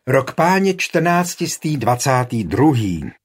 Rok páně 1422.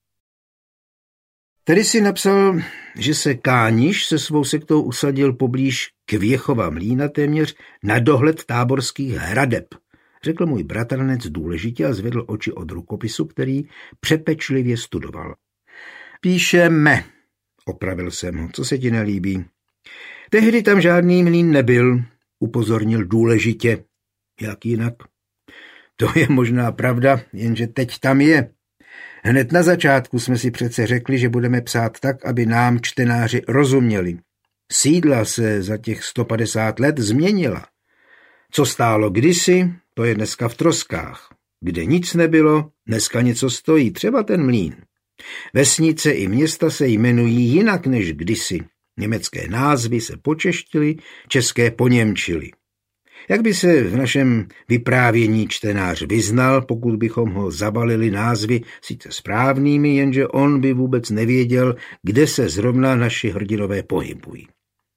Tedy si napsal, že se Kániš se svou sektou usadil poblíž Kvěchova mlýna téměř na dohled táborských hradeb, řekl můj bratranec důležitě a zvedl oči od rukopisu, který přepečlivě studoval. Píšeme, opravil jsem ho, co se ti nelíbí. Tehdy tam žádný mlýn nebyl, upozornil důležitě. Jak jinak? To je možná pravda, jenže teď tam je. Hned na začátku jsme si přece řekli, že budeme psát tak, aby nám čtenáři rozuměli. Sídla se za těch 150 let změnila. Co stálo kdysi, to je dneska v troskách. Kde nic nebylo, dneska něco stojí, třeba ten mlýn. Vesnice i města se jmenují jinak než kdysi. Německé názvy se počeštily, české poněmčily. Jak by se v našem vyprávění čtenář vyznal, pokud bychom ho zabalili názvy sice správnými, jenže on by vůbec nevěděl, kde se zrovna naši hrdinové pohybují.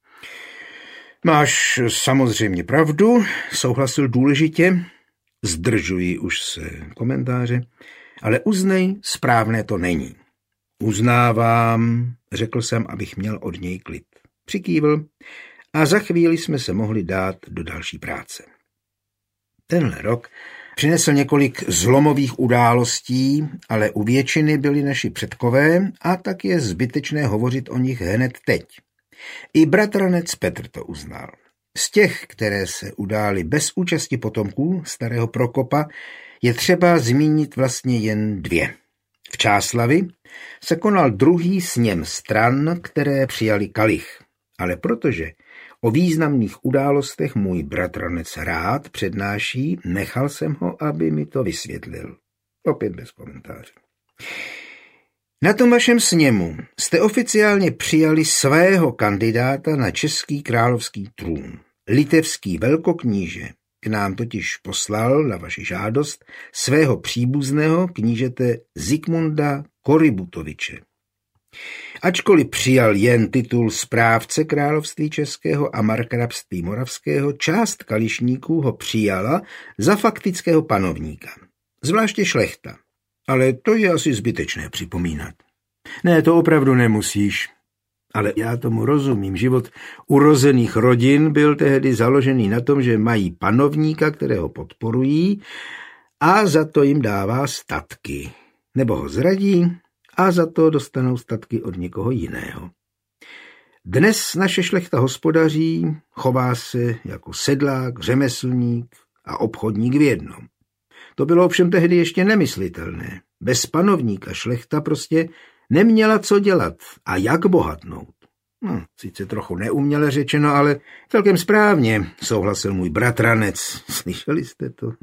Máš samozřejmě pravdu, souhlasil důležitě, zdržuji už se komentáře, ale uznej, správné to není. Uznávám, řekl jsem, abych měl od něj klid. Přikývl a za chvíli jsme se mohli dát do další práce. Tenhle rok přinesl několik zlomových událostí, ale u většiny byli naši předkové a tak je zbytečné hovořit o nich hned teď. I bratranec Petr to uznal. Z těch, které se udály bez účasti potomků starého Prokopa, je třeba zmínit vlastně jen 2. V Čáslavi se konal druhý sněm stran, které přijali kalich, ale protože o významných událostech můj bratranec rád přednáší, nechal jsem ho, aby mi to vysvětlil. Opět bez komentáře. Na tom vašem sněmu jste oficiálně přijali svého kandidáta na český královský trůn. Litevský velkokníže k nám totiž poslal na vaši žádost svého příbuzného knížete Zikmunda Korybutoviče. Ačkoliv přijal jen titul správce království českého a markrabství moravského, část kališníků ho přijala za faktického panovníka. Zvláště šlechta. Ale to je asi zbytečné připomínat. Ne, to opravdu nemusíš. Ale já tomu rozumím. Život urozených rodin byl tehdy založený na tom, že mají panovníka, kterého podporují a za to jim dává statky. Nebo ho zradí a za to dostanou statky od někoho jiného. Dnes naše šlechta hospodaří, chová se jako sedlák, řemeslník a obchodník v jednom. To bylo ovšem tehdy ještě nemyslitelné. Bez panovníka šlechta prostě neměla co dělat a jak bohatnout. Sice trochu neuměle řečeno, ale celkem správně, souhlasil můj bratranec. Slyšeli jste to?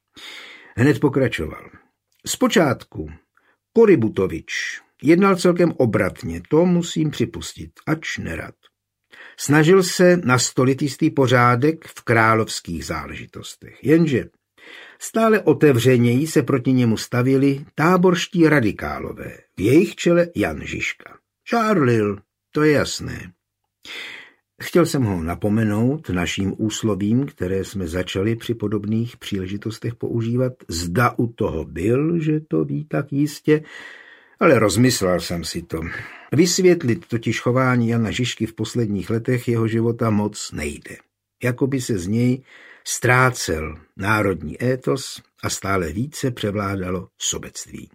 Hned pokračoval. Zpočátku Korybutovič jednal celkem obratně, to musím připustit, ač nerad. Snažil se nastolit jistý pořádek v královských záležitostech, jenže stále otevřeněji se proti němu stavili táborští radikálové, v jejich čele Jan Žižka. Žárlil, to je jasné. Chtěl jsem ho napomenout naším úslovím, které jsme začali při podobných příležitostech používat. Zda u toho byl, že to ví tak jistě, ale rozmyslel jsem si to. Vysvětlit totiž chování Jana Žižky v posledních letech jeho života moc nejde. Jakoby se z něj ztrácel národní étos a stále více převládalo sobectví.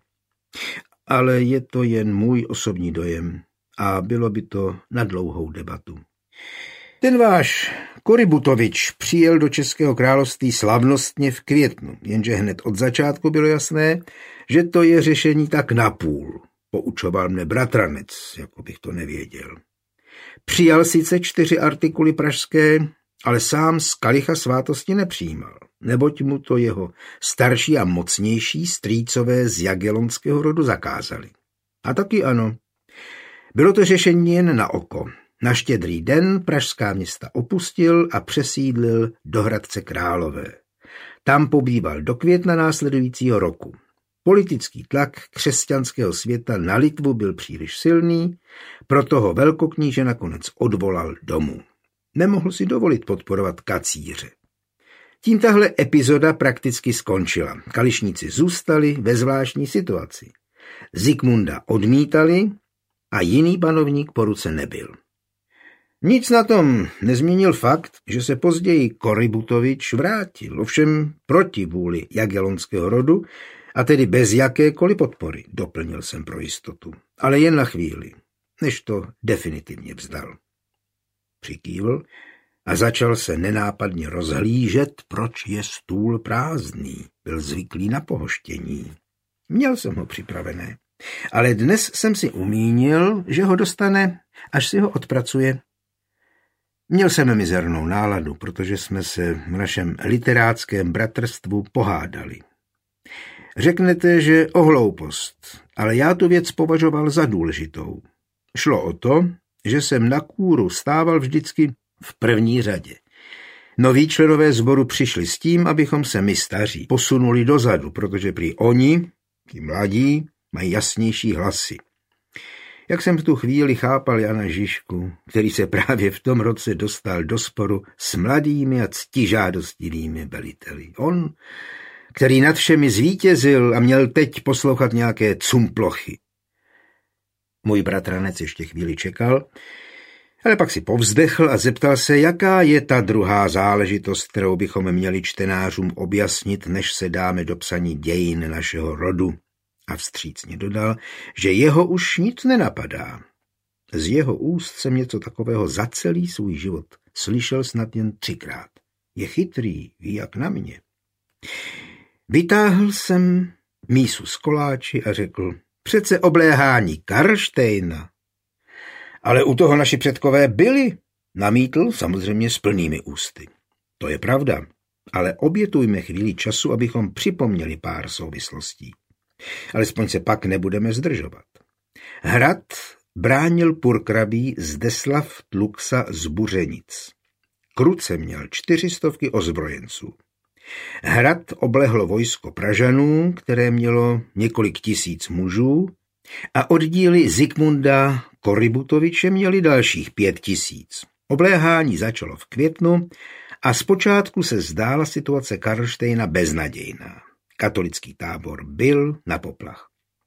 Ale je to jen můj osobní dojem a bylo by to na dlouhou debatu. Ten váš Korybutovič přijel do Českého království slavnostně v květnu, jenže hned od začátku bylo jasné, že to je řešení tak napůl. Poučoval mne bratranec, jako bych to nevěděl. Přijal sice 4 artikuly pražské, ale sám z kalicha svátosti nepřijímal, neboť mu to jeho starší a mocnější strýcové z Jagellonského rodu zakázali. A taky ano. Bylo to řešení jen na oko. Na Štědrý den pražská města opustil a přesídlil do Hradce Králové. Tam pobýval do května následujícího roku. Politický tlak křesťanského světa na Litvu byl příliš silný, proto ho velkokníže nakonec odvolal domů. Nemohl si dovolit podporovat kacíře. Tím tahle epizoda prakticky skončila. Kališníci zůstali ve zvláštní situaci. Zikmunda odmítali a jiný panovník po ruce nebyl. Nic na tom nezměnil fakt, že se později Korybutovič vrátil, ovšem proti vůli Jagellonského rodu, a tedy bez jakékoliv podpory, doplnil jsem pro jistotu, ale jen na chvíli, než to definitivně vzdal. Přikývl a začal se nenápadně rozhlížet, proč je stůl prázdný. Byl zvyklý na pohoštění. Měl jsem ho připravené, ale dnes jsem si umínil, že ho dostane, až si ho odpracuje. Měl jsem mizernou náladu, protože jsme se v našem literáckém bratrstvu pohádali. Řeknete, že o hloupost, ale já tu věc považoval za důležitou. Šlo o to, že jsem na kůru stával vždycky v první řadě. Noví členové sboru přišli s tím, abychom se my staří posunuli dozadu, protože prý oni, ti mladí, mají jasnější hlasy. Jak jsem v tu chvíli chápal Jana Žižku, který se právě v tom roce dostal do sporu s mladými a ctižádostivými veliteli. On, který nad všemi zvítězil a měl teď poslouchat nějaké cumplochy. Můj bratranec ještě chvíli čekal, ale pak si povzdechl a zeptal se, jaká je ta druhá záležitost, kterou bychom měli čtenářům objasnit, než se dáme do psaní dějin našeho rodu. A vstřícně dodal, že jeho už nic nenapadá. Z jeho úst jsem něco takového za celý svůj život slyšel snad jen 3krát. Je chytrý, ví jak na mě. Vytáhl jsem mísu z koláči a řekl, přece obléhání Karlštejna. Ale u toho naši předkové byli, namítl samozřejmě s plnými ústy. To je pravda, ale obětujme chvíli času, abychom připomněli pár souvislostí. Alespoň se pak nebudeme zdržovat. Hrad bránil purkrabí Zdeslav Tluksa z Buřenic. Kruce měl 400 ozbrojenců. Hrad oblehlo vojsko Pražanů, které mělo několik tisíc mužů, a oddíly Zikmunda Korybutoviče měly dalších 5000. Obléhání začalo v květnu a zpočátku se zdála situace Karlštejna beznadějná. Katolický tábor byl na poplach.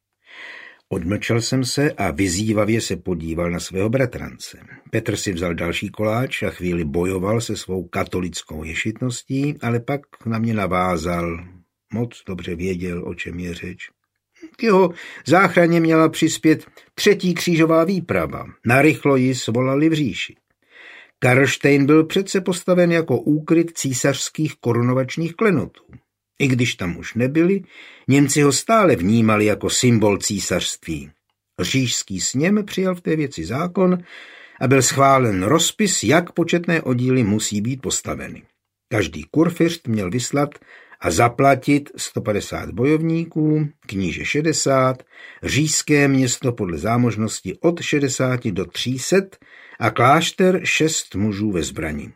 Odmlčel jsem se a vyzývavě se podíval na svého bratrance. Petr si vzal další koláč a chvíli bojoval se svou katolickou ješitností, ale pak na mě navázal. Moc dobře věděl, o čem je řeč. K jeho záchraně měla přispět 3. křížová výprava. Narychlo ji svolali v říši. Karlštejn byl přece postaven jako úkryt císařských korunovačních klenotů. I když tam už nebyli, Němci ho stále vnímali jako symbol císařství. Říšský sněm přijal v té věci zákon a byl schválen rozpis, jak početné oddíly musí být postaveny. Každý kurfiřt měl vyslat a zaplatit 150 bojovníků, kníže 60, říšské město podle zámožnosti od 60 do 300 a klášter 6 mužů ve zbrani.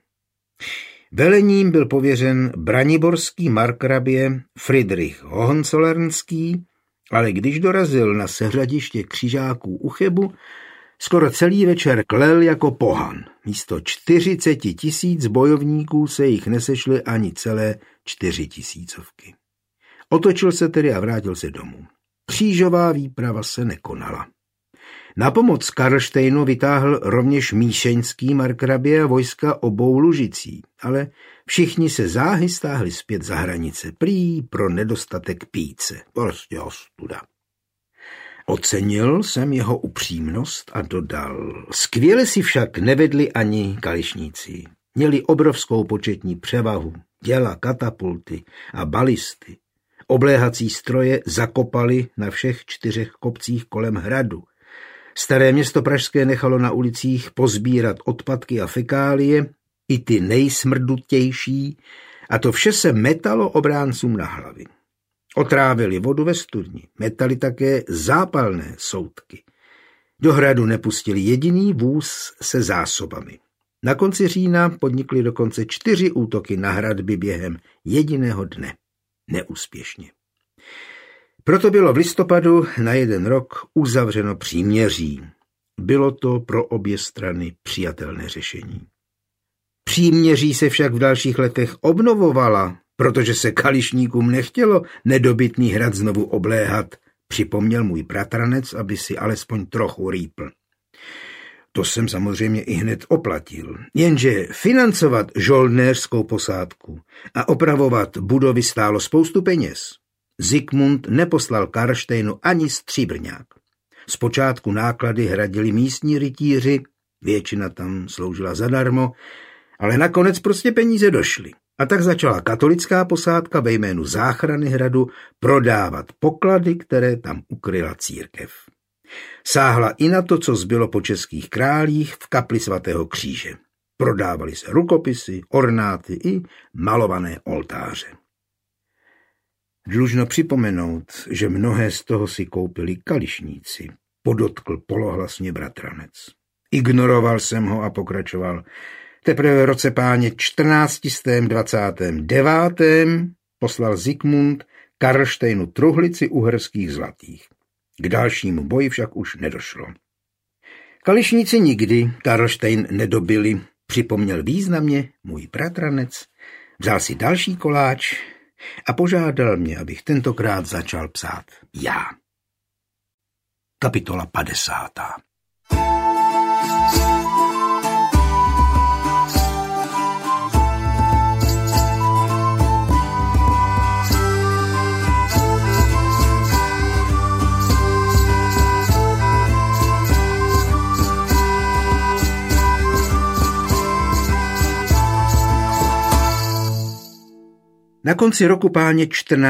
Velením byl pověřen braniborský markrabě Friedrich Hohenzollernský, ale když dorazil na seřadiště křižáků u Chebu, skoro celý večer klel jako pohan. Místo 40 000 bojovníků se jich nesešly ani celé 4 000. Otočil se tedy a vrátil se domů. Křížová výprava se nekonala. Na pomoc Karlštejnu vytáhl rovněž míšeňský markrabě a vojska obou Lužicí, ale všichni se záhy stáhli zpět za hranice, prý pro nedostatek píce, prostě ostuda. Ocenil jsem jeho upřímnost a dodal, skvěle si však nevedli ani kališníci. Měli obrovskou početní převahu, děla, katapulty a balisty. Obléhací stroje zakopali na všech 4 kopcích kolem hradu. Staré město pražské nechalo na ulicích pozbírat odpadky a fekálie, i ty nejsmrdutější, a to vše se metalo obráncům na hlavy. Otrávili vodu ve studni, metali také zápalné soudky. Do hradu nepustili jediný vůz se zásobami. Na konci října podnikli dokonce 4 útoky na hradby během jediného dne. Neúspěšně. Proto bylo v listopadu na 1 rok uzavřeno příměří. Bylo to pro obě strany přijatelné řešení. Příměří se však v dalších letech obnovovala, protože se Kališníkům nechtělo nedobytný hrad znovu obléhat, připomněl můj bratranec, aby si alespoň trochu rýpl. To jsem samozřejmě i hned oplatil, jenže financovat žoldnéřskou posádku a opravovat budovy stálo spoustu peněz. Zikmund neposlal Karlštejnu ani stříbrňák. Zpočátku náklady hradili místní rytíři, většina tam sloužila zadarmo, ale nakonec prostě peníze došly. A tak začala katolická posádka ve jménu záchrany hradu prodávat poklady, které tam ukryla církev. Sáhla i na to, co zbylo po českých králích v kapli svatého kříže. Prodávaly se rukopisy, ornáty i malované oltáře. Dlužno připomenout, že mnohé z toho si koupili Kališníci, podotkl polohlasně bratranec. Ignoroval jsem ho a pokračoval. Teprve v roce páně 1429. poslal Zikmund Karlštejnu truhlici uherských zlatých. K dalšímu boji však už nedošlo. Kališníci nikdy Karlštejn nedobili, připomněl významně můj bratranec, vzal si další koláč a požádal mě, abych tentokrát začal psát já. Kapitola 50. Na konci roku páně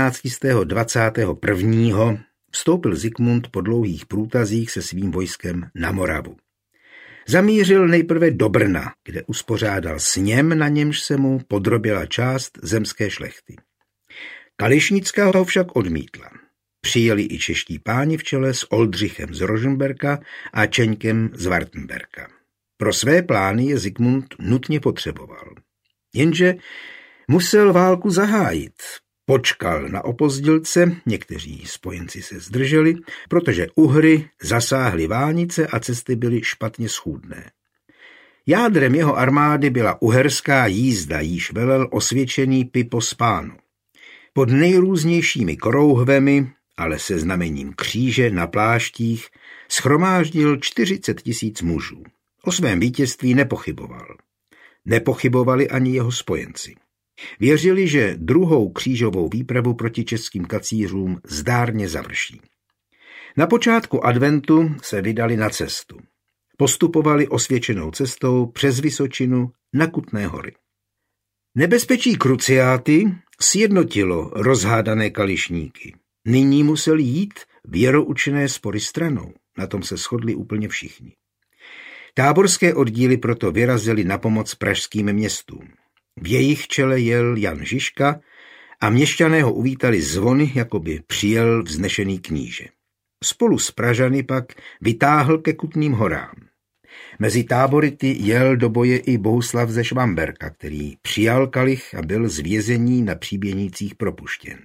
1421. vstoupil Zikmund po dlouhých průtazích se svým vojskem na Moravu. Zamířil nejprve do Brna, kde uspořádal sněm, na němž se mu podrobila část zemské šlechty. Kališnická ho však odmítla. Přijeli i čeští páni v čele s Oldřichem z Rožmberka a Čeňkem z Wartenberka. Pro své plány je Zikmund nutně potřeboval. Jenže musel válku zahájit. Počkal na opozdělce, někteří spojenci se zdrželi, protože Uhry zasáhly Vánice a cesty byly špatně schůdné. Jádrem jeho armády byla uherská jízda, jíž velel osvědčený Pipo z Pánu. Pod nejrůznějšími korouhvemi, ale se znamením kříže na pláštích, shromáždil 40 000 mužů. O svém vítězství nepochyboval. Nepochybovali ani jeho spojenci. Věřili, že druhou křížovou výpravu proti českým kacířům zdárně završí. Na počátku adventu se vydali na cestu. Postupovali osvědčenou cestou přes Vysočinu na Kutné Hory. Nebezpečí kruciáty sjednotilo rozhádané Kališníky. Nyní museli jít věroučené spory stranou. Na tom se shodli úplně všichni. Táborské oddíly proto vyrazily na pomoc pražským městům. V jejich čele jel Jan Žižka a měšťané ho uvítali zvony, jako by přijel vznešený kníže. Spolu s Pražany pak vytáhl ke Kutným horám. Mezi tábority jel do boje i Bohuslav ze Švamberka, který přijal kalich a byl z vězení na Příběnicích propuštěn.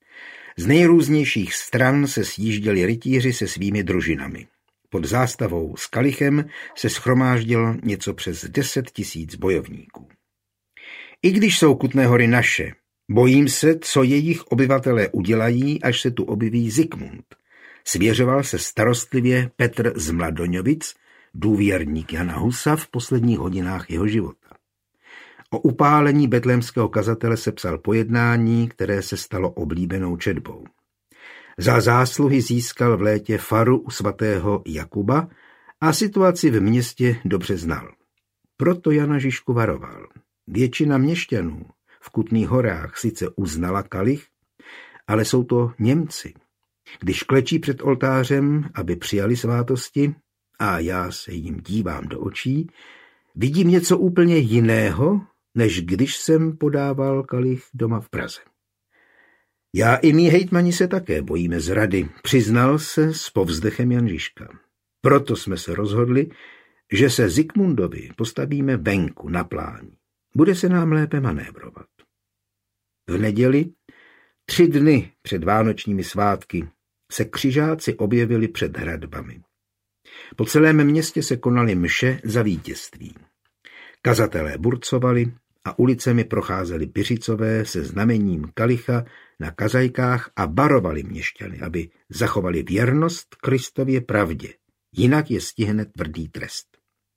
Z nejrůznějších stran se sjížděli rytíři se svými družinami. Pod zástavou s kalichem se shromáždilo něco přes 10 000 bojovníků. I když jsou Kutné Hory naše, bojím se, co jejich obyvatelé udělají, až se tu objeví Zikmund. Svěřoval se starostlivě Petr z Mladoňovic, důvěrník Jana Husa v posledních hodinách jeho života. O upálení betlémského kazatele se psal pojednání, které se stalo oblíbenou četbou. Za zásluhy získal v létě faru u svatého Jakuba a situaci v městě dobře znal. Proto Jana Žižku varoval. Většina měšťanů v Kutných Horách sice uznala kalich, ale jsou to Němci. Když klečí před oltářem, aby přijali svátosti, a já se jim dívám do očí, vidím něco úplně jiného, než když jsem podával kalich doma v Praze. Já i mí hejtmani se také bojíme zrady, přiznal se s povzdechem Jan Žižka. Proto jsme se rozhodli, že se Zikmundovi postavíme venku na pláni. Bude se nám lépe manévrovat. V neděli, 3 dny před vánočními svátky, se křižáci objevili před hradbami. Po celém městě se konaly mše za vítězství. Kazatelé burcovali a ulicemi procházeli Piřicové se znamením kalicha na kazajkách a varovali měšťany, aby zachovali věrnost Kristově pravdě, jinak je stihne tvrdý trest.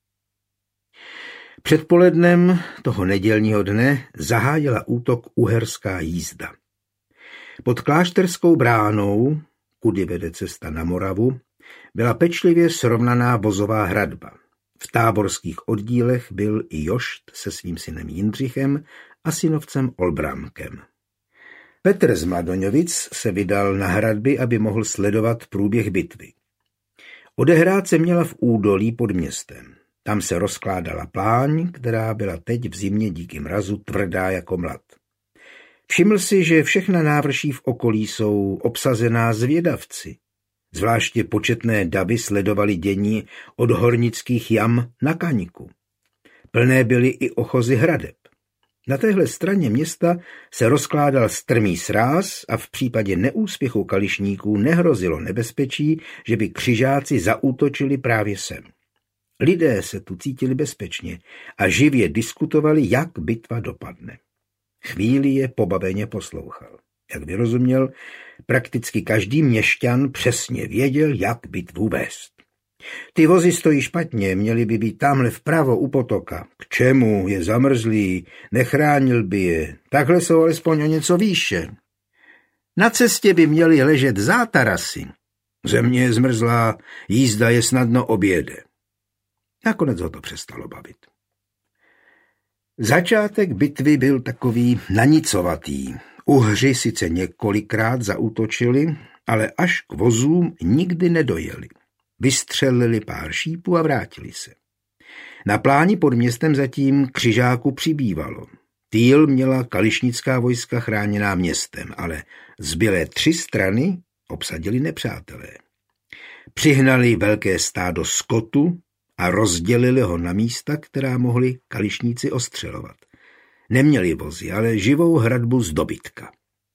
Předpolednem toho nedělního dne zahájila útok uherská jízda. Pod Klášterskou bránou, kudy vede cesta na Moravu, byla pečlivě srovnaná vozová hradba. V táborských oddílech byl i Jošt se svým synem Jindřichem a synovcem Olbrámkem. Petr z Mladoňovic se vydal na hradby, aby mohl sledovat průběh bitvy. Odehrát se měla v údolí pod městem. Tam se rozkládala pláň, která byla teď v zimě díky mrazu tvrdá jako mlad. Všiml si, že všechna návrší v okolí jsou obsazená zvědavci. Zvláště početné davy sledovali dění od hornických jam na Kaňku. Plné byly i ochozy hradeb. Na téhle straně města se rozkládal strmý sráz a v případě neúspěchu kališníků nehrozilo nebezpečí, že by křižáci zaútočili právě sem. Lidé se tu cítili bezpečně a živě diskutovali, jak bitva dopadne. Chvíli je pobaveně poslouchal. Jak vyrozuměl, prakticky každý měšťan přesně věděl, jak bitvu vést. Ty vozy stojí špatně, měly by být tamhle vpravo u potoka. K čemu? Je zamrzlý, nechránil by je. Takhle jsou alespoň o něco výše. Na cestě by měly ležet zátarasy. Země je zmrzlá, jízda je snadno objede. Nakonec ho to přestalo bavit. Začátek bitvy byl takový nanicovatý. Uhři sice několikrát zaútočili, ale až k vozům nikdy nedojeli. Vystřelili pár šípů a vrátili se. Na pláni pod městem zatím křižáků přibývalo. Týl měla kališnická vojska chráněná městem, ale zbylé 3 strany obsadili nepřátelé. Přihnali velké stádo skotu a rozdělili ho na místa, která mohli kališníci ostřelovat. Neměli vozy, ale živou hradbu z dobytka.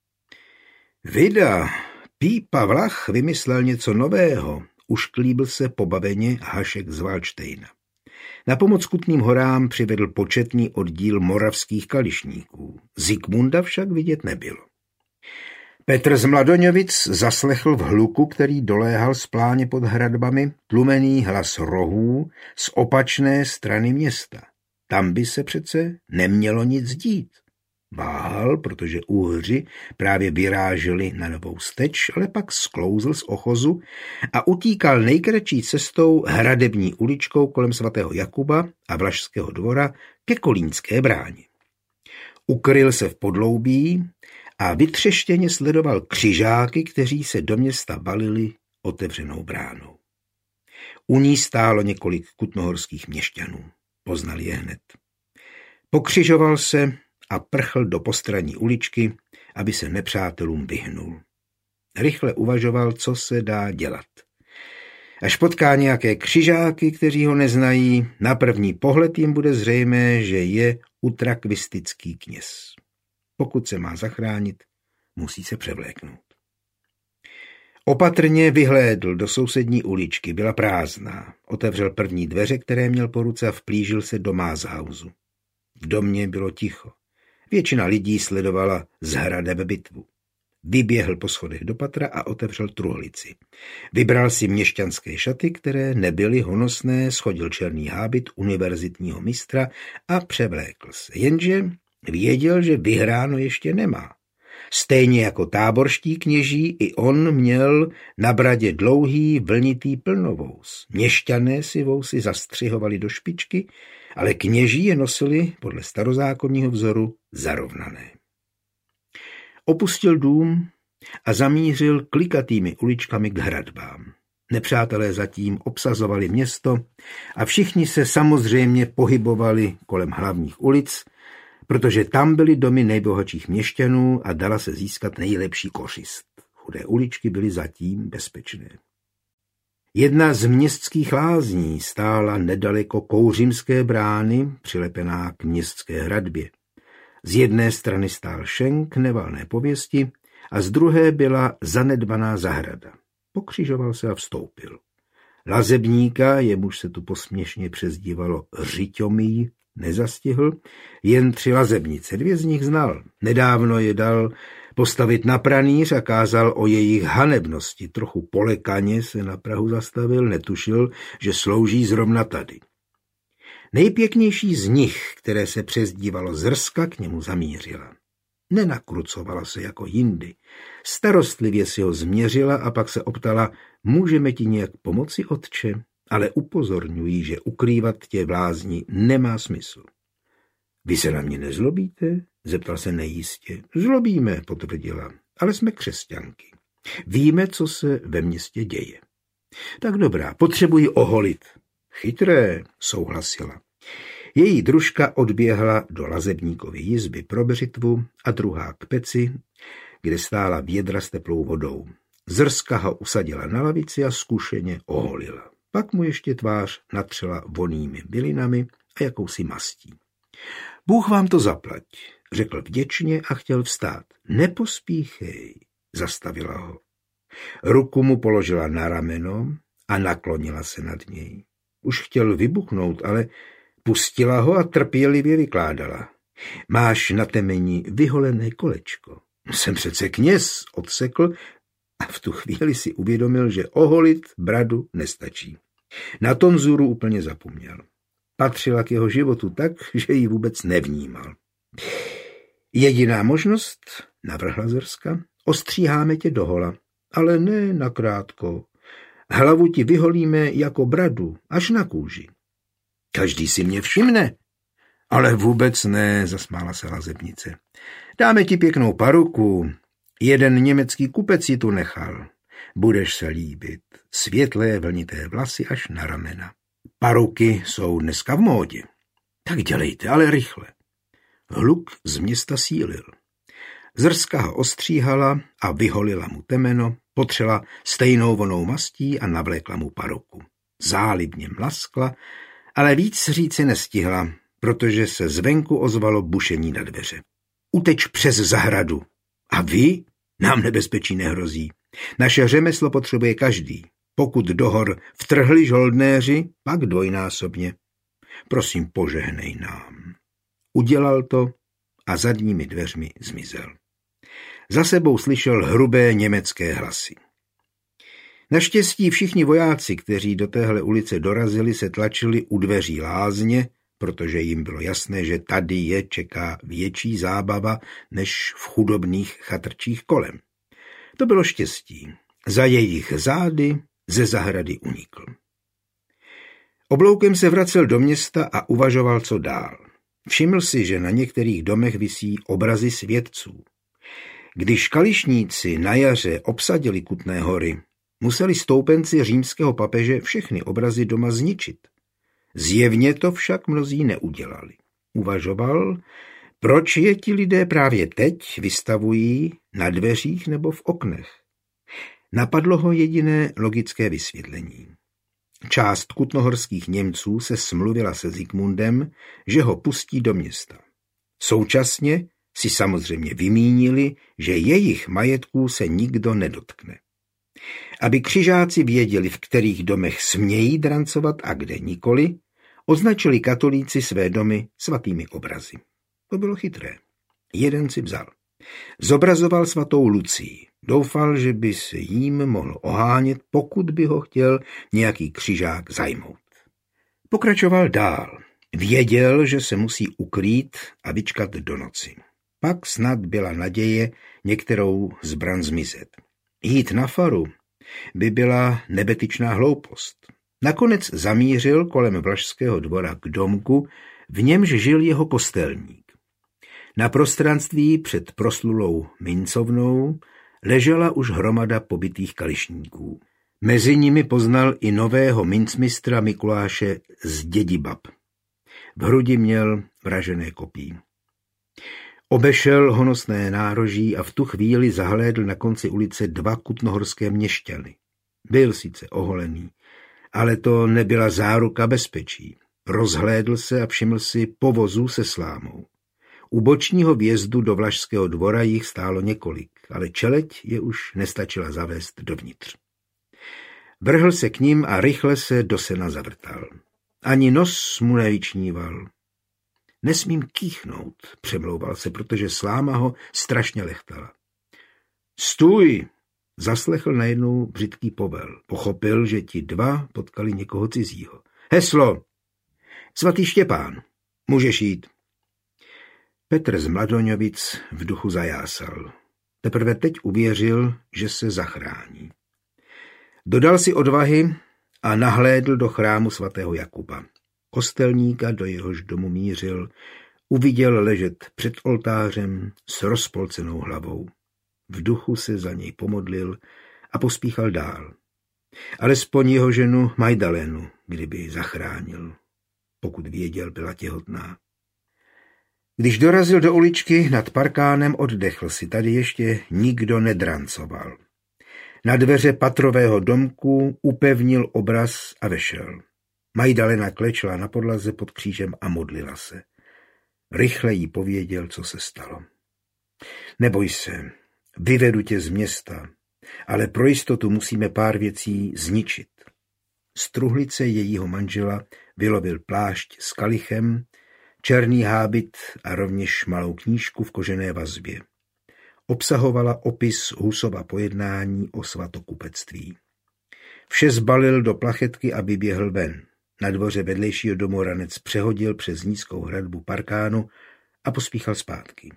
Vida, Pípa Vlach vymyslel něco nového, ušklíbil se pobaveně Hašek z Valdštejna. Na pomoc Kutným horám přivedl početný oddíl moravských kališníků. Zikmunda však vidět nebylo. Petr z Mladoňovic zaslechl v hluku, který doléhal z pláně pod hradbami, tlumený hlas rohů z opačné strany města. Tam by se přece nemělo nic dít. Váhal, protože Uhři právě vyráželi na novou steč, ale pak sklouzl z ochozu a utíkal nejkratší cestou hradební uličkou kolem svatého Jakuba a Vlašského dvora ke Kolínské bráně. Ukryl se v podloubí a vytřeštěně sledoval křižáky, kteří se do města valili otevřenou bránou. U ní stálo několik kutnohorských měšťanů. Poznal je hned. Pokřižoval se a prchl do postranní uličky, aby se nepřátelům vyhnul. Rychle uvažoval, co se dá dělat. Až potká nějaké křižáky, kteří ho neznají, na první pohled jim bude zřejmé, že je utrakvistický kněz. Pokud se má zachránit, musí se převléknout. Opatrně vyhlédl do sousední uličky, byla prázdná. Otevřel první dveře, které měl po ruce a vplížil se do Mázhausu. V domě bylo ticho. Většina lidí sledovala z hradeb bitvu. Vyběhl po schodech do patra a otevřel truhlici. Vybral si měšťanské šaty, které nebyly honosné, shodil černý hábit univerzitního mistra a převlékl se. Jenže věděl, že vyhráno ještě nemá. Stejně jako táborští kněží, i on měl na bradě dlouhý vlnitý plnovous. Měšťané si vousy zastřihovali do špičky, ale kněží je nosili podle starozákonního vzoru zarovnané. Opustil dům a zamířil klikatými uličkami k hradbám. Nepřátelé zatím obsazovali město a všichni se samozřejmě pohybovali kolem hlavních ulic, protože tam byly domy nejbohatších měšťanů a dala se získat nejlepší kořist. Chudé uličky byly zatím bezpečné. Jedna z městských lázní stála nedaleko Kouřimské brány, přilepená k městské hradbě. Z jedné strany stál šenk nevalné pověsti a z druhé byla zanedbaná zahrada. Pokřižoval se a vstoupil. Lazebníka, jemuž se tu posměšně přezdívalo Řiťomíj, nezastihl, jen 3 lazebnice, 2 z nich znal. Nedávno je dal postavit na pranýř a kázal o jejich hanebnosti. Trochu polekaně se na prahu zastavil, netušil, že slouží zrovna tady. Nejpěknější z nich, které se přezdívalo Zrska, k němu zamířila. Nenakrucovala se jako jindy. Starostlivě si ho změřila a pak se optala, můžeme ti nějak pomoci, otče? Ale upozorňují, že ukrývat tě v lázni nemá smysl. Vy se na mě nezlobíte? Zeptal se nejistě. Zlobíme, potvrdila, ale jsme křesťanky. Víme, co se ve městě děje. Tak dobrá, potřebuji oholit. Chytré, souhlasila. Její družka odběhla do lazebníkovy jizby pro břitvu a druhá k peci, kde stála vědra s teplou vodou. Zrska ho usadila na lavici a zkušeně oholila. Pak mu ještě tvář natřela vonnými bylinami a jakousi mastí. Bůh vám to zaplať, řekl vděčně a chtěl vstát. Nepospíchej, zastavila ho. Ruku mu položila na rameno a naklonila se nad něj. Už chtěl vybuchnout, ale pustila ho a trpělivě vykládala. Máš na temeni vyholené kolečko. Jsem přece kněz, odsekl a v tu chvíli si uvědomil, že oholit bradu nestačí. Na tonzuru úplně zapomněl. Patřila k jeho životu tak, že ji vůbec nevnímal. Jediná možnost, navrhla Zrska, ostříháme tě dohola, ale ne nakrátko. Hlavu ti vyholíme jako bradu, až na kůži. Každý si mě všimne. Ale vůbec ne, zasmála se lazebnice. Dáme ti pěknou paruku. Jeden německý kupec ji tu nechal. Budeš se líbit. Světlé vlnité vlasy až na ramena. Paruky jsou dneska v módě. Tak dělejte, ale rychle. Hluk z města sílil. Zrska ho ostříhala a vyholila mu temeno, potřela stejnou vonnou mastí a navlékla mu paruku. Zálibně mlaskla, ale víc říci nestihla, protože se zvenku ozvalo bušení na dveře. Uteč přes zahradu. A vy? Nám nebezpečí nehrozí. Naše řemeslo potřebuje každý. Pokud do hor vtrhli žoldnéři, pak dvojnásobně. Prosím, požehnej nám. Udělal to a zadními dveřmi zmizel. Za sebou slyšel hrubé německé hlasy. Naštěstí všichni vojáci, kteří do téhle ulice dorazili, se tlačili u dveří lázně, protože jim bylo jasné, že tady je čeká větší zábava než v chudobných chatrčích kolem. To bylo štěstí. Za jejich zády ze zahrady unikl. Obloukem se vracel do města a uvažoval, co dál. Všiml si, že na některých domech visí obrazy světců. Když kališníci na jaře obsadili Kutné Hory, museli stoupenci římského papeže všechny obrazy doma zničit. Zjevně to však mnozí neudělali. Uvažoval, proč je ti lidé právě teď vystavují na dveřích nebo v oknech. Napadlo ho jediné logické vysvětlení. Část kutnohorských Němců se smluvila se Zikmundem, že ho pustí do města. Současně si samozřejmě vymínili, že jejich majetků se nikdo nedotkne. Aby křižáci věděli, v kterých domech smějí drancovat a kde nikoli, označili katolíci své domy svatými obrazy. To bylo chytré. Jeden si vzal. Zobrazoval svatou Lucii. Doufal, že by se jím mohl ohánět, pokud by ho chtěl nějaký křižák zajmout. Pokračoval dál. Věděl, že se musí ukrýt a vyčkat do noci. Pak snad byla naděje některou zbran zmizet. Jít na faru by byla nebetyčná hloupost. Nakonec zamířil kolem Vlašského dvora k domku, v němž žil jeho kostelník. Na prostranství před proslulou mincovnou ležela už hromada pobytých kališníků. Mezi nimi poznal i nového mincmistra Mikuláše z Dědibab. V hrudi měl vražené kopí. Obešel honosné nároží a v tu chvíli zahlédl na konci ulice 2 kutnohorské měšťany. Byl sice oholený, ale to nebyla záruka bezpečí. Rozhlédl se a všiml si povozu se slámou. U bočního vjezdu do Vlašského dvora jich stálo několik, ale čeleď je už nestačila zavést dovnitř. Vrhl se k ním a rychle se do sena zavrtal. Ani nos mu nevyčníval. Nesmím kýchnout, přemlouval se, protože sláma ho strašně lechtala. Stůj! Zaslechl najednou břitký povel. Pochopil, že ti dva potkali někoho cizího. Heslo! Svatý Štěpán, můžeš jít. Petr z Mladoňovic v duchu zajásal. Teprve teď uvěřil, že se zachrání. Dodal si odvahy a nahlédl do chrámu svatého Jakuba. Kostelníka, do jehož domu mířil, uviděl ležet před oltářem s rozpolcenou hlavou. V duchu se za něj pomodlil a pospíchal dál. Alespoň jeho ženu Majdalénu, kdyby zachránil. Pokud věděl, byla těhotná. Když dorazil do uličky nad parkánem, oddechl si. Tady ještě nikdo nedrancoval. Na dveře patrového domku upevnil obraz a vešel. Majdalena klečela na podlaze pod křížem a modlila se. Rychle jí pověděl, co se stalo. Neboj se, vyvedu tě z města, ale pro jistotu musíme pár věcí zničit. Z truhlice jejího manžela vylovil plášť s kalichem, černý hábit a rovněž malou knížku v kožené vazbě. Obsahovala opis Husova pojednání o svatokupectví. Vše zbalil do plachetky a vyběhl ven. Na dvoře vedlejšího domu ranec přehodil přes nízkou hradbu parkánu a pospíchal zpátky.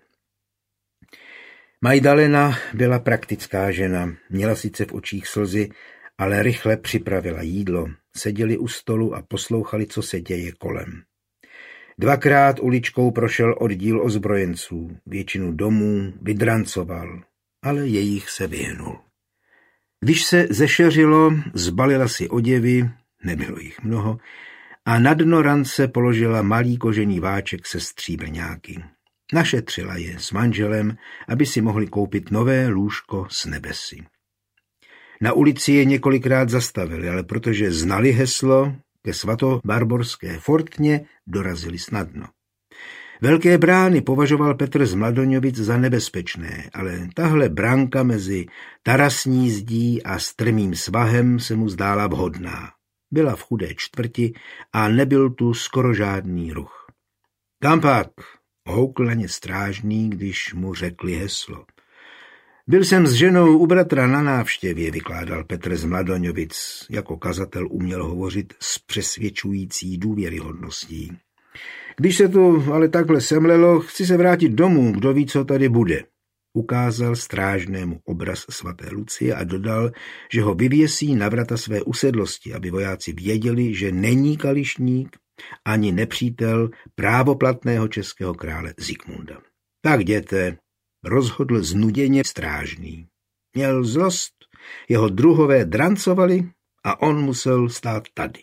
Majdalena byla praktická žena, měla sice v očích slzy, ale rychle připravila jídlo. Seděli u stolu a poslouchali, co se děje kolem. Dvakrát uličkou prošel oddíl ozbrojenců, většinu domů vydrancoval, ale jejich se vyhnul. Když se zešeřilo, zbalila si oděvy, nebylo jich mnoho, a na dno rance položila malý kožený váček se stříbrňáky. Našetřila je s manželem, aby si mohli koupit nové lůžko s nebesy. Na ulici je několikrát zastavili, ale protože znali heslo, ke svatobarborské fortně dorazili snadno. Velké brány považoval Petr z Mladoňovic za nebezpečné, ale tahle bránka mezi tarasní zdí a strmým svahem se mu zdála vhodná. Byla v chudé čtvrti a nebyl tu skoro žádný ruch. Kam pak? Houkl na ně strážný, když mu řekli heslo. Byl jsem s ženou u bratra na návštěvě, vykládal Petr z Mladoňovic. Jako kazatel uměl hovořit s přesvědčující důvěryhodností. Když se to ale takhle semlelo, chci se vrátit domů, kdo ví, co tady bude. Ukázal strážnému obraz svaté Lucie a dodal, že ho vyvěsí na vrata své usedlosti, aby vojáci věděli, že není kališník ani nepřítel právoplatného českého krále Zikmunda. Tak jděte, rozhodl znuděně strážný. Měl zlost, jeho druhové drancovali a on musel stát tady.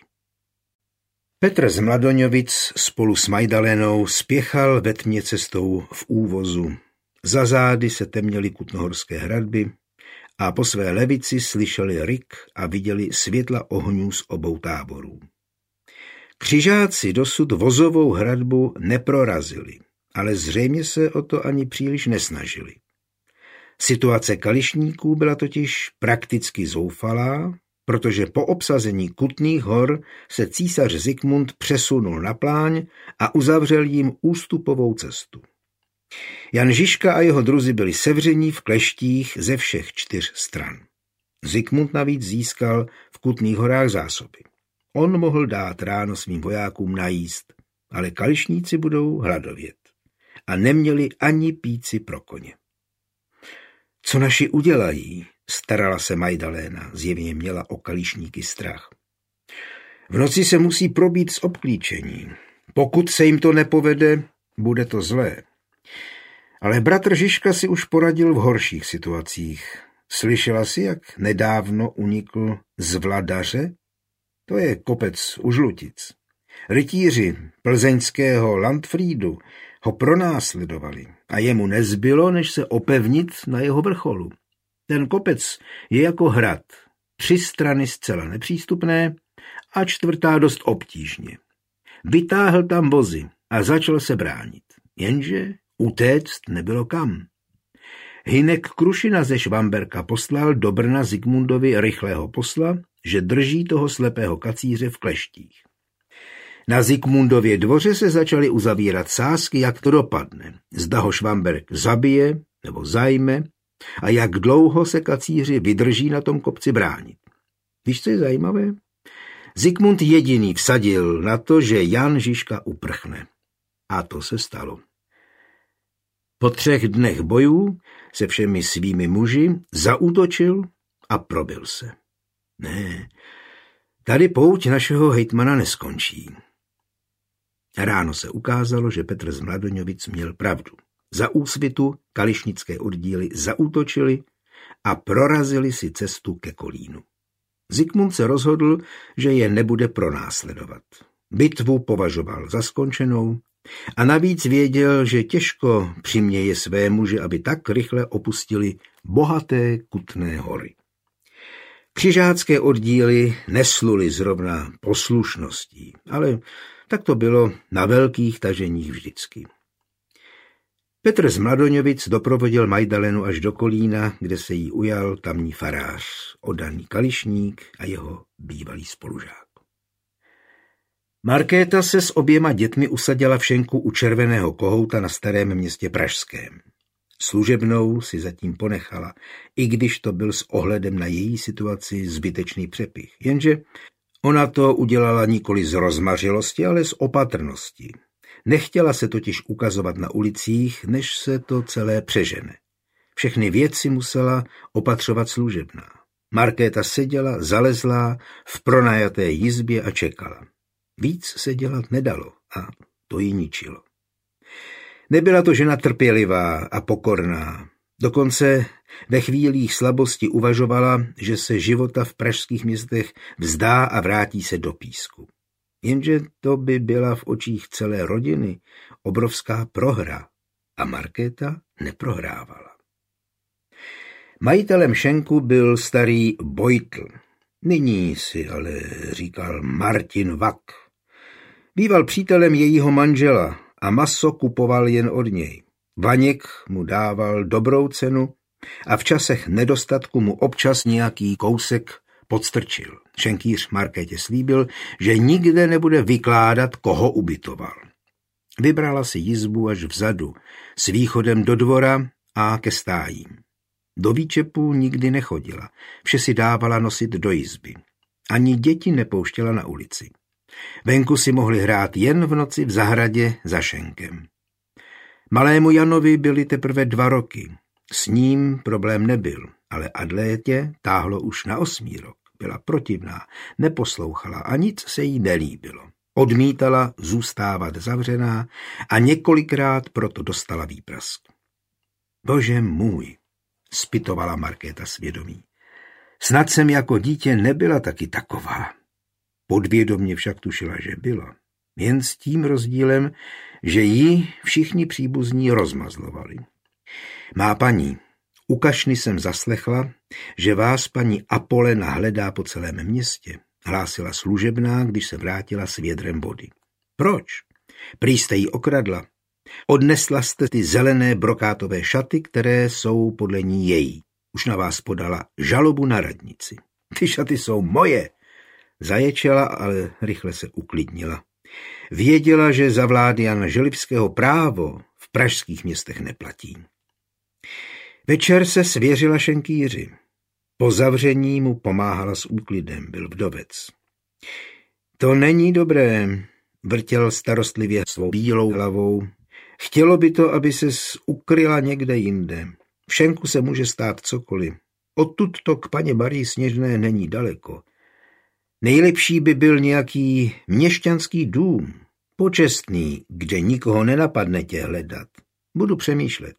Petr z Mladoňovic spolu s Majdalenou spěchal ve tmě cestou v úvozu. Za zády se temněly kutnohorské hradby a po své levici slyšeli ryk a viděli světla ohňů z obou táborů. Křižáci dosud vozovou hradbu neprorazili, ale zřejmě se o to ani příliš nesnažili. Situace kališníků byla totiž prakticky zoufalá, protože po obsazení Kutných hor se císař Zikmund přesunul na Pláň a uzavřel jim ústupovou cestu. Jan Žižka a jeho druzi byli sevření v kleštích ze všech 4 stran. Zikmund navíc získal v Kutných horách zásoby. On mohl dát ráno svým vojákům najíst, ale kališníci budou hladovět. A neměli ani píci pro koně. Co naši udělají, starala se Majdaléna, zjevně měla o kališníky strach. V noci se musí probít z obklíčení. Pokud se jim to nepovede, bude to zlé. Ale bratr Žižka si už poradil v horších situacích. Slyšela si, jak nedávno unikl z Vladaře? To je kopec u Žlutic. Rytíři plzeňského Landfriedu ho pronásledovali a jemu nezbylo, než se opevnit na jeho vrcholu. Ten kopec je jako hrad, 3 strany zcela nepřístupné a 4. dost obtížně. Vytáhl tam vozy a začal se bránit, jenže utéct nebylo kam. Hynek Krušina ze Švamberka poslal do Brna Zikmundovi rychlého posla, že drží toho slepého kacíře v kleštích. Na Zikmundově dvoře se začaly uzavírat sázky, jak to dopadne. Zda ho Švamberk zabije nebo zajme a jak dlouho se kacíři vydrží na tom kopci bránit. Víš, co je zajímavé? Zikmund jediný vsadil na to, že Jan Žižka uprchne. A to se stalo. Po 3 dnech bojů se všemi svými muži zaútočil a probil se. Ne, tady pouť našeho hejtmana neskončí. Ráno se ukázalo, že Petr z Mladoňovic měl pravdu. Za úsvitu kališnické oddíly zaútočili a prorazili si cestu ke Kolínu. Zikmund se rozhodl, že je nebude pronásledovat. Bitvu považoval za skončenou a navíc věděl, že těžko přiměje své muže, aby tak rychle opustili bohaté Kutné Hory. Křižácké oddíly nesluly zrovna poslušností, ale tak to bylo na velkých taženích vždycky. Petr z Mladoňovic doprovodil Majdalenu až do Kolína, kde se jí ujal tamní farář, oddaný kališník a jeho bývalý spolužák. Markéta se s oběma dětmi usadila v šenku u Červeného kohouta na Starém Městě pražském. Služebnou si zatím ponechala, i když to byl s ohledem na její situaci zbytečný přepich. Jenže ona to udělala nikoli z rozmařilosti, ale z opatrnosti. Nechtěla se totiž ukazovat na ulicích, než se to celé přežene. Všechny věci musela opatřovat služebná. Markéta seděla, zalezlá, v pronajaté jizbě a čekala. Víc se dělat nedalo a to ji ničilo. Nebyla to žena trpělivá a pokorná. Dokonce ve chvílích slabosti uvažovala, že se života v pražských městech vzdá a vrátí se do Písku. Jenže to by byla v očích celé rodiny obrovská prohra a Markéta neprohrávala. Majitelem šenku byl starý Bojtl. Nyní si ale říkal Martin Vak. Býval přítelem jejího manžela a maso kupoval jen od něj. Vaněk mu dával dobrou cenu a v časech nedostatku mu občas nějaký kousek podstrčil. Šenkýř Markétě slíbil, že nikde nebude vykládat, koho ubytoval. Vybrala si jizbu až vzadu, s východem do dvora a ke stájím. Do výčepu nikdy nechodila, vše si dávala nosit do jizby. Ani děti nepouštěla na ulici. Venku si mohli hrát jen v noci v zahradě za šenkem. Malému Janovi byly teprve 2 roky. S ním problém nebyl, ale Adlétě táhlo už na 8. rok. Byla protivná, neposlouchala a nic se jí nelíbilo. Odmítala zůstávat zavřená a několikrát proto dostala výprask. Bože můj, zpytovala Markéta svědomí. Snad jsem jako dítě nebyla taky taková. Podvědomě však tušila, že byla. Jen s tím rozdílem, že ji všichni příbuzní rozmazlovali. Má paní, u kašny jsem zaslechla, že vás paní Apolena hledá po celém městě, hlásila služebná, když se vrátila s vědrem vody. Proč? Prý jste jí okradla. Odnesla jste ty zelené brokátové šaty, které jsou podle ní její. Už na vás podala žalobu na radnici. Ty šaty jsou moje. Zaječela, ale rychle se uklidnila. Věděla, že za vlády Jana Želivského právo v pražských městech neplatí. Večer se svěřila šenkýři. Po zavření mu pomáhala s úklidem, byl vdovec. To není dobré, vrtěl starostlivě svou bílou hlavou. Chtělo by to, aby ses ukryla někde jinde. V šenku se může stát cokoliv. Odtud to k paně Marii Sněžné není daleko. Nejlepší by byl nějaký měšťanský dům, počestný, kde nikoho nenapadne tě hledat. Budu přemýšlet.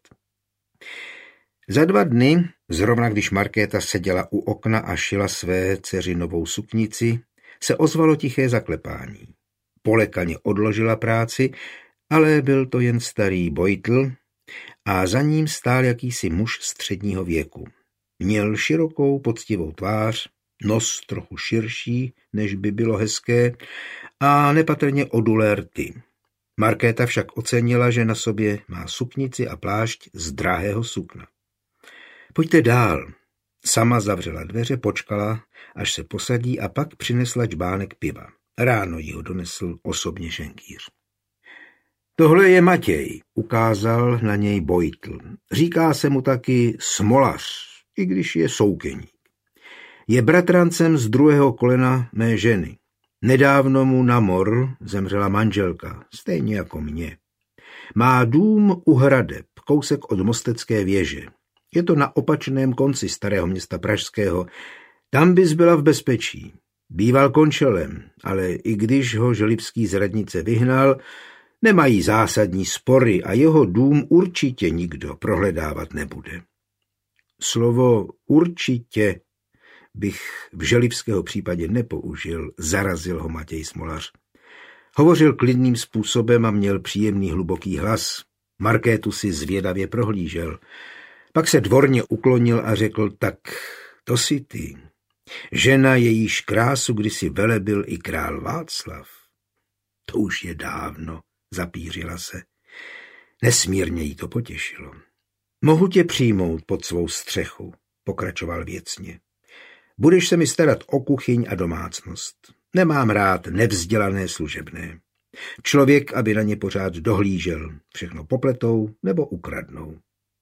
Za 2 dny, zrovna když Markéta seděla u okna a šila své dceři novou suknici, se ozvalo tiché zaklepání. Polekaně odložila práci, ale byl to jen starý Bojtl a za ním stál jakýsi muž středního věku. Měl širokou, poctivou tvář, nos trochu širší, než by bylo hezké, a nepatrně odulé rty. Markéta však ocenila, že na sobě má suknici a plášť z drahého sukna. Pojďte dál. Sama zavřela dveře, počkala, až se posadí a pak přinesla džbánek piva. Ráno jí ho donesl osobně šenkýř. Tohle je Matěj, ukázal na něj Bojtl. Říká se mu taky Smolař, i když je soukeník. Je bratrancem z druhého kolena mé ženy. Nedávno mu na mor zemřela manželka, stejně jako mě. Má dům u Hradeb, kousek od Mostecké věže. Je to na opačném konci starého města pražského. Tam bys byla v bezpečí. Býval končelem, ale i když ho želivský z radnice vyhnal, nemají zásadní spory a jeho dům určitě nikdo prohledávat nebude. Slovo určitě bych v želivského případě nepoužil, zarazil ho Matěj Smolař. Hovořil klidným způsobem a měl příjemný hluboký hlas. Markétu si zvědavě prohlížel. Pak se dvorně uklonil a řekl, tak to si ty. Žena, jejíž krásu kdysi velebil i král Václav. To už je dávno, zapířila se. Nesmírně jí to potěšilo. Mohu tě přijmout pod svou střechu, pokračoval věcně. Budeš se mi starat o kuchyň a domácnost. Nemám rád nevzdělané služebné. Člověk, aby na ně pořád dohlížel. Všechno popletou nebo ukradnou.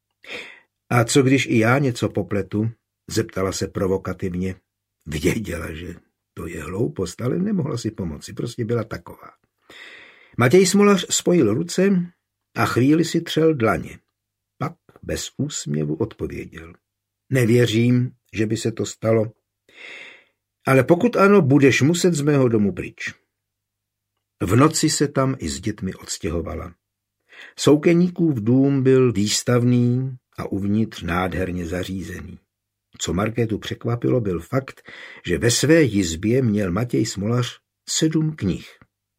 A co když i já něco popletu? Zeptala se provokativně. Věděla, že to je hloupost, ale nemohla si pomoci. Prostě byla taková. Matěj Smolař spojil ruce a chvíli si třel dlaně. Pak bez úsměvu odpověděl. Nevěřím, že by se to stalo. Ale pokud ano, budeš muset z mého domu pryč. V noci se tam i s dětmi odstěhovala. Soukeníkův dům byl výstavný a uvnitř nádherně zařízený. Co Markétu překvapilo, byl fakt, že ve své jizbě měl Matěj Smolař 7 knih.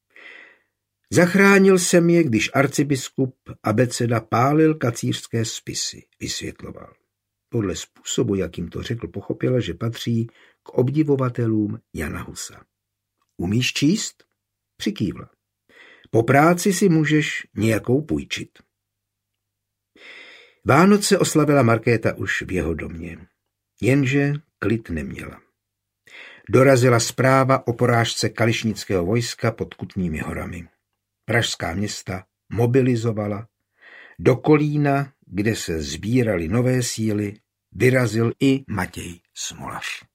Zachránil jsem je, když arcibiskup Abeceda pálil kacířské spisy, vysvětloval. Podle způsobu, jakým to řekl, pochopila, že patří k obdivovatelům Jana Husa. Umíš číst? Přikývla. Po práci si můžeš nějakou půjčit. Vánoce oslavila Markéta už v jeho domě, jenže klid neměla. Dorazila zpráva o porážce kališnického vojska pod Kutnými horami. Pražská města mobilizovala. Do Kolína, kde se sbíraly nové síly, vyrazil i Matěj Smolař.